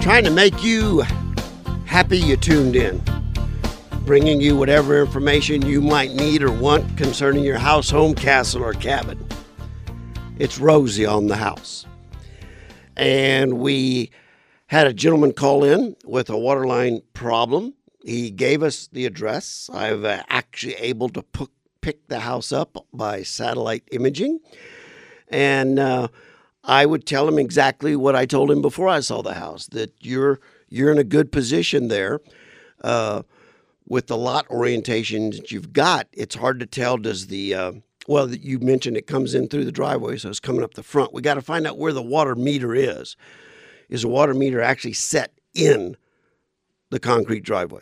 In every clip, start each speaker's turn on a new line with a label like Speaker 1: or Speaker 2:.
Speaker 1: trying to make you happy you tuned in, bringing you whatever information you might need or want concerning your house, home, castle, or cabin. It's Rosie on the house. And we had a gentleman call in with a waterline problem. He gave us the address. I've actually able to pick the house up by satellite imaging. And I would tell him exactly what I told him before I saw the house, that you're in a good position there. With the lot orientation that you've got, it's hard to tell, does the, you mentioned it comes in through the driveway, so it's coming up the front. We got to find out where the water meter is. Is the water meter actually set in the concrete driveway?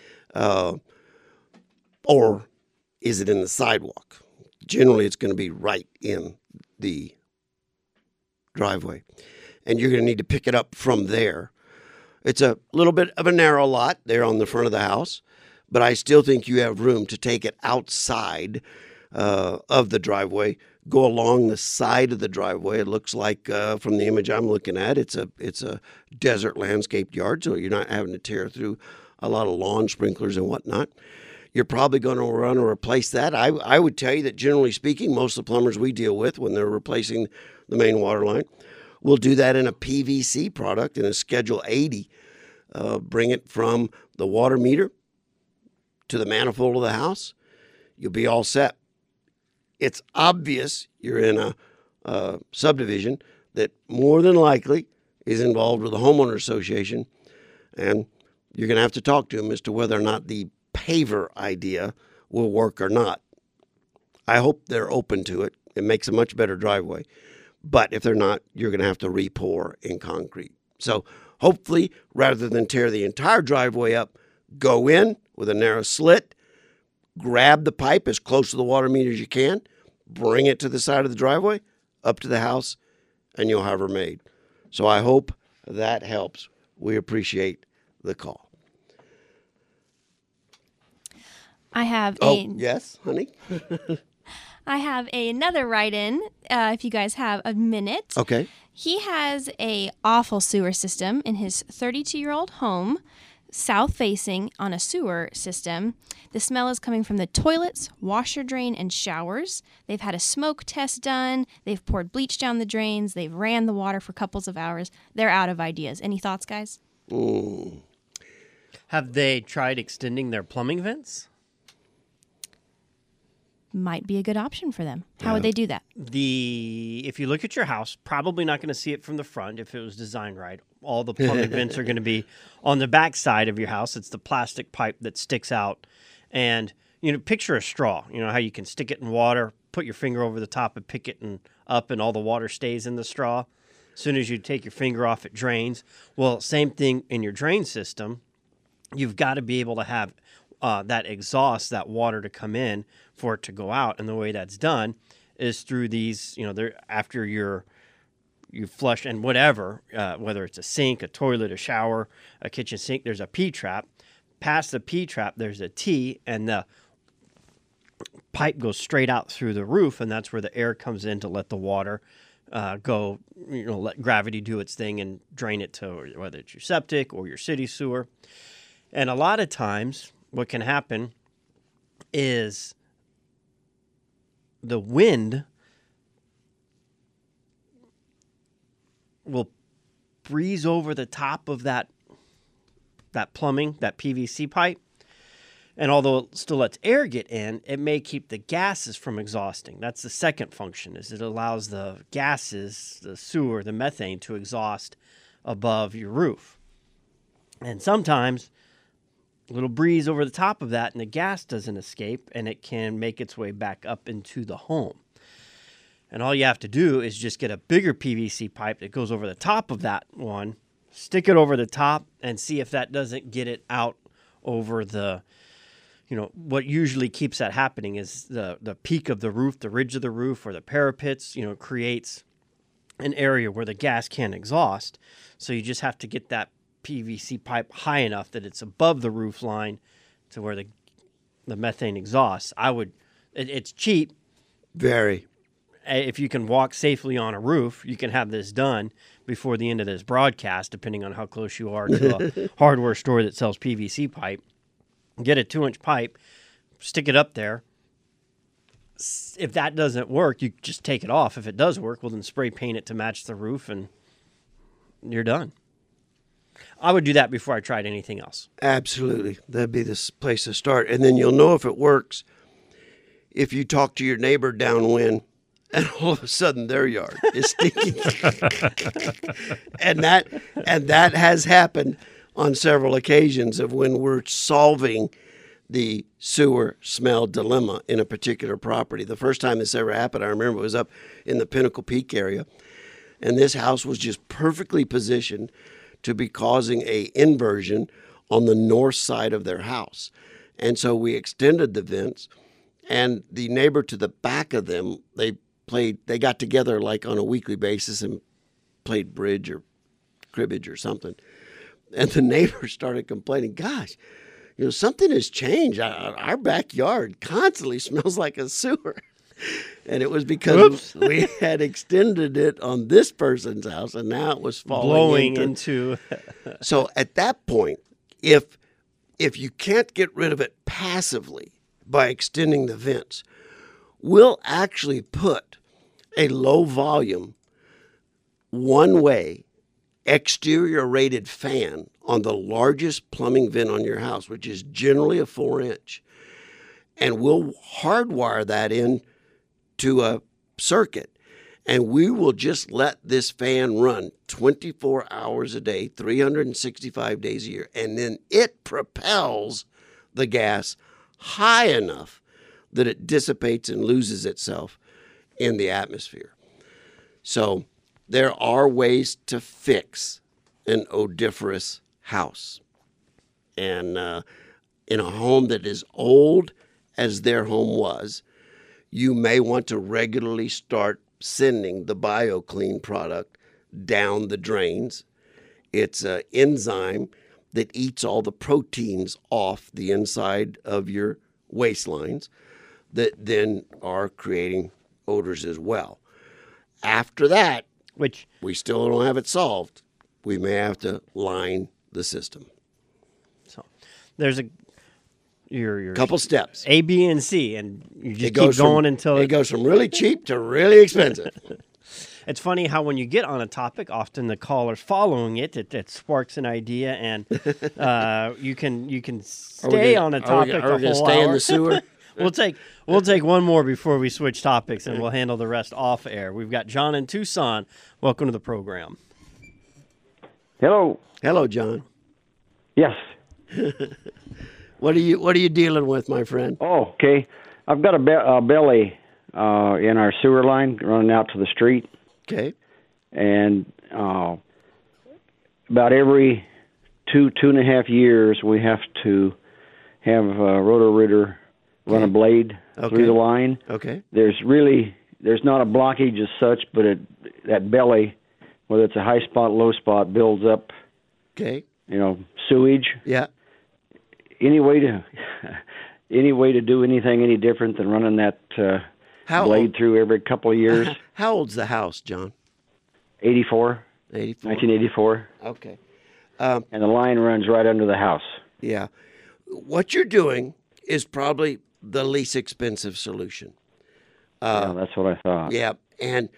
Speaker 1: Or is it in the sidewalk? Generally, it's going to be right in the driveway. And you're going to need to pick it up from there. It's a little bit of a narrow lot there on the front of the house, but I still think you have room to take it outside of the driveway, go along the side of the driveway. It looks like from the image I'm looking at, it's a desert landscaped yard, so you're not having to tear through a lot of lawn sprinklers and whatnot. You're probably going to run or replace that. I would tell you that generally speaking, most of the plumbers we deal with when they're replacing the main water line will do that in a PVC product in a Schedule 80. Bring it from the water meter to the manifold of the house. You'll be all set. It's obvious you're in a subdivision that more than likely is involved with a homeowner association, and you're going to have to talk to them as to whether or not the paver idea will work or not. I hope they're open to it. It makes a much better driveway. But if they're not, you're going to have to re-pour in concrete. So hopefully, rather than tear the entire driveway up, go in with a narrow slit, grab the pipe as close to the water meter as you can, bring it to the side of the driveway, up to the house, and you'll have her made. So I hope that helps. We appreciate the call.
Speaker 2: I have
Speaker 1: yes, honey?
Speaker 2: I have another write-in, if you guys have a minute.
Speaker 1: Okay.
Speaker 2: He has a awful sewer system in his 32-year-old home, south-facing on a sewer system. The smell is coming from the toilets, washer drain, and showers. They've had a smoke test done. They've poured bleach down the drains. They've ran the water for couples of hours. They're out of ideas. Any thoughts, guys?
Speaker 3: Have they tried extending their plumbing vents?
Speaker 2: Might be a good option for them. How would they do that?
Speaker 3: If you look at your house, probably not going to see it from the front if it was designed right. All the plumbing vents are going to be on the back side of your house. It's the plastic pipe that sticks out. And, picture a straw. You know how you can stick it in water, put your finger over the top and pick it up and all the water stays in the straw. As soon as you take your finger off, it drains. Well, same thing in your drain system. You've got to be able to have that exhaust, that water to come in for it to go out. And the way that's done is through these, after you flush and whatever, whether it's a sink, a toilet, a shower, a kitchen sink, there's a P-trap. Past the P-trap, there's a T, and the pipe goes straight out through the roof, and that's where the air comes in to let the water go, let gravity do its thing and drain it to whether it's your septic or your city sewer. And a lot of times, what can happen is the wind will breeze over the top of that plumbing, that PVC pipe. And although it still lets air get in, it may keep the gases from exhausting. That's the second function, is it allows the gases, the sewer, the methane to exhaust above your roof. And sometimes a little breeze over the top of that and the gas doesn't escape and it can make its way back up into the home. And all you have to do is just get a bigger PVC pipe that goes over the top of that one, stick it over the top and see if that doesn't get it out over the, what usually keeps that happening is the peak of the roof, the ridge of the roof or the parapets, creates an area where the gas can't exhaust. So you just have to get that PVC pipe high enough that it's above the roof line to where the methane exhausts. It's cheap.
Speaker 1: Very.
Speaker 3: if you can walk safely on a roof, you can have this done before the end of this broadcast, depending on how close you are to a hardware store that sells PVC pipe. Get a 2-inch pipe, stick it up there. If that doesn't work, you just take it off. If it does work, well, then spray paint it to match the roof, and you're done. I would do that before I tried anything else.
Speaker 1: Absolutely. That'd be the place to start. And then you'll know if it works if you talk to your neighbor downwind and all of a sudden their yard is stinking. and that has happened on several occasions of when we're solving the sewer smell dilemma in a particular property. The first time this ever happened, I remember it was up in the Pinnacle Peak area, and this house was just perfectly positioned to be causing a inversion on the north side of their house. And so we extended the vents, and the neighbor to the back of them, they got together like on a weekly basis and played bridge or cribbage or something. And the neighbor started complaining, gosh, something has changed. Our backyard constantly smells like a sewer. And it was because we had extended it on this person's house, and now it was
Speaker 3: blowing into.
Speaker 1: So at that point, if you can't get rid of it passively by extending the vents, we'll actually put a low volume, one-way, exterior rated fan on the largest plumbing vent on your house, which is generally a 4-inch. And we'll hardwire that in to a circuit, and we will just let this fan run 24 hours a day, 365 days a year, and then it propels the gas high enough that it dissipates and loses itself in the atmosphere. So there are ways to fix an odoriferous house. And in a home that is old as their home was, you may want to regularly start sending the BioClean product down the drains. It's an enzyme that eats all the proteins off the inside of your waistlines that then are creating odors as well. After that,
Speaker 3: Which
Speaker 1: we still don't have it solved. We may have to line the system.
Speaker 3: so there's your
Speaker 1: Couple steps.
Speaker 3: A, B, and C, and you just
Speaker 1: It
Speaker 3: keep
Speaker 1: goes
Speaker 3: going
Speaker 1: from,
Speaker 3: until
Speaker 1: it goes from really cheap to really expensive.
Speaker 3: It's funny how when you get on a topic, often the callers following it sparks an idea, and you can stay on a topic
Speaker 1: Are we
Speaker 3: a
Speaker 1: going to
Speaker 3: whole
Speaker 1: stay
Speaker 3: hour.
Speaker 1: in the sewer?
Speaker 3: We'll take one more before we switch topics, and we'll handle the rest off air. We've got John in Tucson. Welcome to the program.
Speaker 4: Hello.
Speaker 1: Hello, John.
Speaker 4: Yes.
Speaker 1: What are you dealing with, my friend?
Speaker 4: Oh, okay. I've got a belly in our sewer line running out to the street,
Speaker 1: Okay.
Speaker 4: and about every 2.5 years, we have to have a rotor-rooter run a blade through the line.
Speaker 1: Okay.
Speaker 4: There's not a blockage as such, but that belly, whether it's a high spot, low spot, builds up,
Speaker 1: Okay.
Speaker 4: sewage.
Speaker 1: Yeah.
Speaker 4: Any way to do anything any different than running that blade through every couple of years?
Speaker 1: How old's the house, John?
Speaker 4: 84, 1984.
Speaker 1: Okay.
Speaker 4: And the line runs right under the house.
Speaker 1: Yeah. What you're doing is probably the least expensive solution.
Speaker 4: Yeah, that's what I thought.
Speaker 1: Yeah. And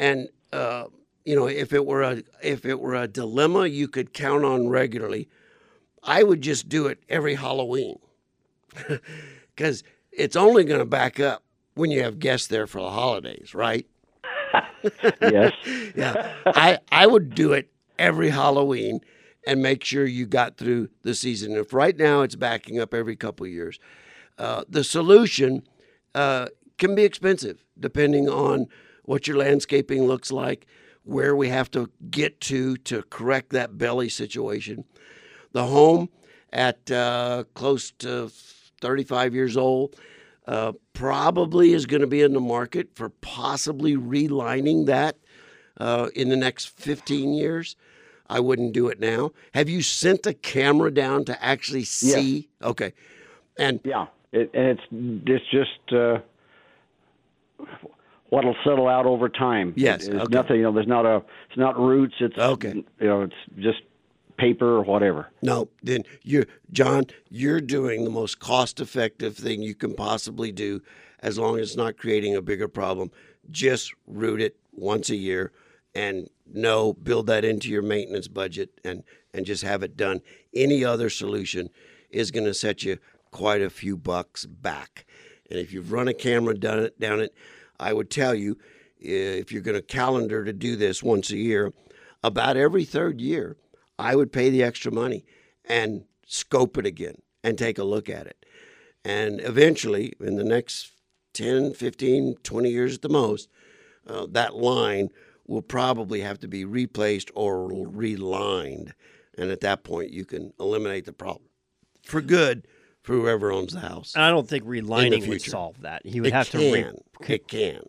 Speaker 1: if it were a dilemma you could count on regularly, I would just do it every Halloween, because it's only going to back up when you have guests there for the holidays, right?
Speaker 4: Yes.
Speaker 1: Yeah. I would do it every Halloween and make sure you got through the season. If right now it's backing up every couple of years, the solution can be expensive depending on what your landscaping looks like, where we have to get to correct that belly situation. The home at close to 35 years old probably is going to be in the market for possibly relining that in the next 15 years. I wouldn't do it now. Have you sent a camera down to actually see?
Speaker 4: Yes.
Speaker 1: Okay. And
Speaker 4: yeah, it's just what'll settle out over time.
Speaker 1: Yes,
Speaker 4: It's
Speaker 1: okay.
Speaker 4: nothing. It's not roots. It's
Speaker 1: Okay.
Speaker 4: It's just paper or whatever.
Speaker 1: No, then you're doing the most cost-effective thing you can possibly do, as long as it's not creating a bigger problem. Just root it once a year, and build that into your maintenance budget, and just have it done. Any other solution is going to set you quite a few bucks back. And if you've run a camera down it, I would tell you, if you're going to calendar to do this once a year, about every third year, I would pay the extra money and scope it again and take a look at it. And eventually, in the next 10, 15, 20 years at the most, that line will probably have to be replaced or relined. And at that point, you can eliminate the problem for good for whoever owns the house.
Speaker 3: And I don't think relining would
Speaker 1: future.
Speaker 3: solve that. He would
Speaker 1: It
Speaker 3: have
Speaker 1: can.
Speaker 3: to.
Speaker 1: It can.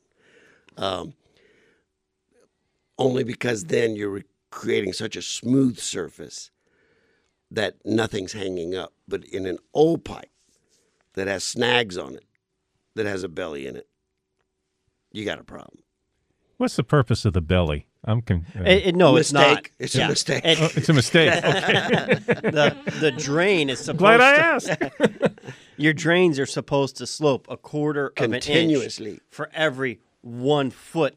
Speaker 1: Only because then you're creating such a smooth surface that nothing's hanging up. But in an old pipe that has snags on it, that has a belly in it, you got a problem.
Speaker 5: What's the purpose of the belly?
Speaker 3: No, it's
Speaker 1: Mistake.
Speaker 3: not.
Speaker 1: It's a mistake.
Speaker 5: It's a mistake. Okay.
Speaker 3: The drain is supposed
Speaker 5: Glad I
Speaker 3: to.
Speaker 5: asked.
Speaker 3: Your drains are supposed to slope a quarter of an inch
Speaker 1: Continuously.
Speaker 3: for every 1 foot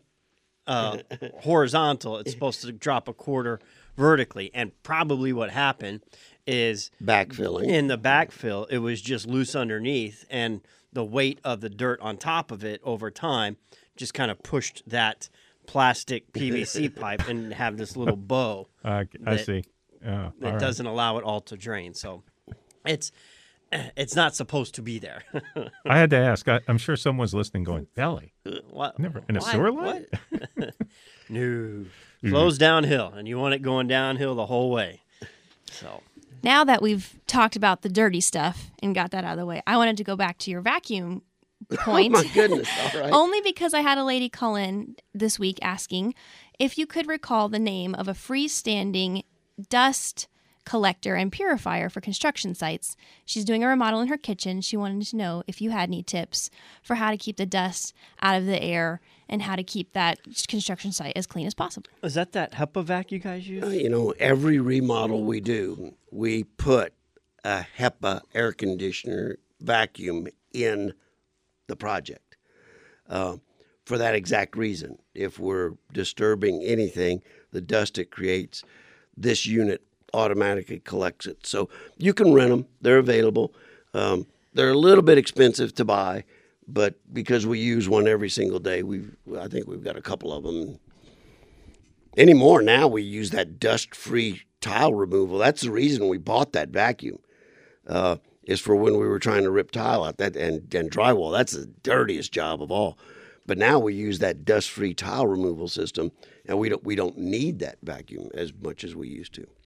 Speaker 3: horizontal. It's supposed to drop a quarter vertically. And probably what happened is
Speaker 1: Backfilling.
Speaker 3: in the backfill, it was just loose underneath, and the weight of the dirt on top of it over time just kind of pushed that plastic PVC pipe and have this little bow
Speaker 5: I
Speaker 3: that-
Speaker 5: see. Oh, all
Speaker 3: that
Speaker 5: right.
Speaker 3: doesn't allow it all to drain. So it's not supposed to be there.
Speaker 5: I had to ask. I'm sure someone's listening going, belly?
Speaker 3: What?
Speaker 5: Never. In a
Speaker 3: Why?
Speaker 5: sewer line?
Speaker 3: What? No. Flows downhill, and you want it going downhill the whole way. So
Speaker 2: Now that we've talked about the dirty stuff and got that out of the way, I wanted to go back to your vacuum point.
Speaker 1: Oh, my goodness. All right.
Speaker 2: Only because I had a lady call in this week asking if you could recall the name of a freestanding dust collector and purifier for construction sites. She's doing a remodel in her kitchen. She wanted to know if you had any tips for how to keep the dust out of the air and how to keep that construction site as clean as possible.
Speaker 3: is that HEPA vac you guys use?
Speaker 1: Every remodel we do, we put a HEPA air conditioner vacuum in the project for that exact reason. If we're disturbing anything, the dust it creates, this unit automatically collects it. So you can rent them. They're available. They're a little bit expensive to buy, but because we use one every single day, I think we've got a couple of them. Anymore now, we use that dust-free tile removal. That's the reason we bought that vacuum. Is for when we were trying to rip tile out and drywall. That's the dirtiest job of all. But now we use that dust-free tile removal system, and we don't need that vacuum as much as we used to.